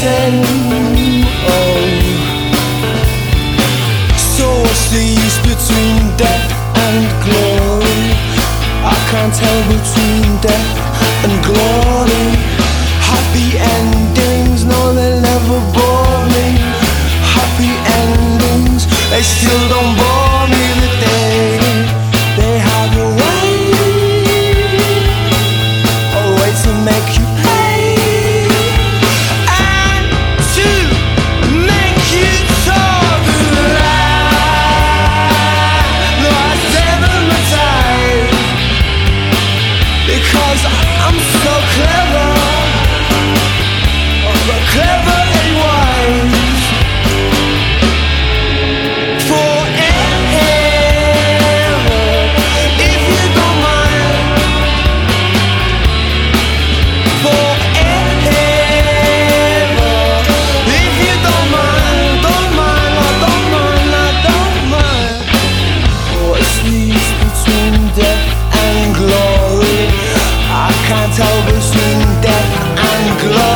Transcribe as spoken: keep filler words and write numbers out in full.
same. Oh, so what's the use between death and glory? I can't tell between death and glory. Happy endings, no, they never bore me. Happy endings, they still don't bore me. The day they have a way, a way to make you pay, and to make you talk loud. No, I sever my time because I'm so clever, but clever and wise. Tell between death and glory.